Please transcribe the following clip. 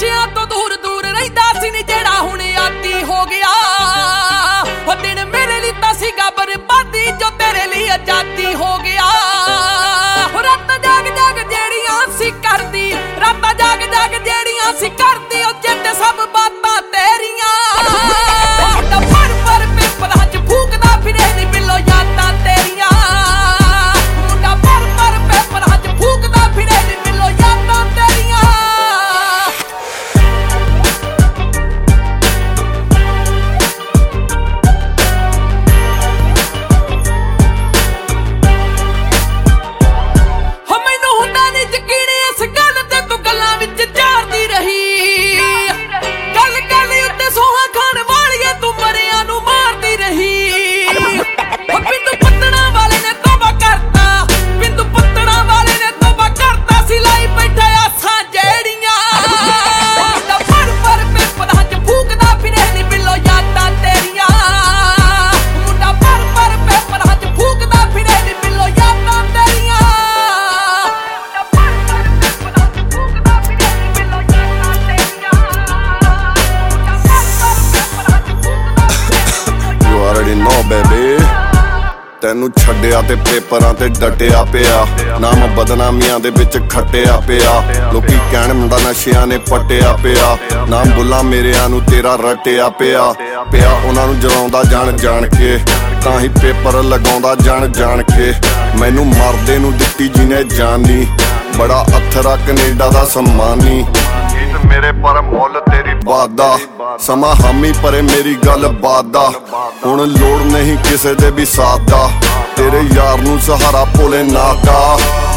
ਨਸ਼ਿਆਂ ਤੋਂ ਦੂਰ ਦੂਰ ਰਹਿੰਦਾ ਸੀ ਨੀ ਜਿਹੜਾ ਹੁਣ ਆਦੀ ਹੋ ਗਿਆ। ਉਹ ਦਿਨ ਮੇਰੇ ਲਈ ਤਾਂ ਸੀਗਾ ਬਰਬਾਦੀ ਜੋ ਤੇਰੇ ਲਈ ਆਜ਼ਾਦੀ ਹੋ ਗਿਆ। ਰਾਤਾਂ ਜਾਗ ਜਾਗ ਜਿਹੜੀਆਂ ਸੀ ਕਰਦੀ, ਰਾਤਾਂ ਜਾਗ ਜਾਗ ਜਿਹੜੀਆਂ ਸੀ ਕਰਦੀ, ਉਹ ਜਿੱਤੇ ਸਭ ਬਾਤਾਂ ਤੇਰੀਆਂ। ਮੁੰਡਾ ਭਰ ਭਰ ਪੇਪਰਾਂ 'ਚ ਫੂਕਦਾ ਫਿਰੇ ਨੀ ਬਿੱਲੋ ਯਾਦਾਂ ਤੇਰੀਆਂ। ਮੁੰਡਾ ਭਰ ਭਰ ਪੇਪਰਾਂ 'ਚ ਫੂਕਦਾ ਫਿਰੇ ਨੀ ਬਿੱਲੋ ਯਾਦਾਂ ਤੇਰੀਆਂ। ਤੈਨੂੰ ਛੱਡਿਆ ਤੇ ਪੇਪਰਾਂ ਤੇ ਡਟਿਆ ਪਿਆ, ਨਾਮ ਬਦਨਾਮੀਆਂ ਦੇ ਵਿੱਚ ਖੱਟਿਆ ਪਿਆ। ਲੋਕੀ ਕਹਿਣ ਮੁੰਡਾ ਨਸ਼ਿਆਂ ਨੇ ਪੱਟਿਆ ਪਿਆ, ਨਾਮ ਬੁੱਲਾਂ ਮੇਰਿਆਂ ਨੂੰ ਤੇਰਾ ਰਟਿਆ ਪਿਆ। ਉਹਨਾਂ ਨੂੰ ਜਲਾਉਂਦਾ ਜਾਣ ਜਾਣ ਕੇ, ਤਾਂ ਹੀ ਪੇਪਰ ਲਗਾਉਂਦਾ ਜਾਣ ਜਾਣ ਕੇ। ਮੈਨੂੰ ਮਰਦੇ ਨੂੰ ਦਿੱਤੀ ਜਿਹਨੇ ਜਾਨੀ, ਬੜਾ ਅਥਰਾ ਕੈਨੇਡਾ ਦਾ ਸਮਾਨੀ। ਮੇਰੇ ਪਰ ਮੁੱਲ ਤੇਰੀ ਬਾਤ ਦਾ, ਸਮਾਂ ਹਾਮੀ ਪਰੇ ਮੇਰੀ ਗੱਲ ਬਾਤ ਦਾ। ਹੁਣ ਲੋੜ ਨਹੀਂ ਕਿਸੇ ਦੇ ਵੀ ਸਾਥ ਦਾ, ਤੇਰੇ ਯਾਰ ਨੂੰ ਸਹਾਰਾ ਭੋਲੇ ਨਾਥ ਦਾ।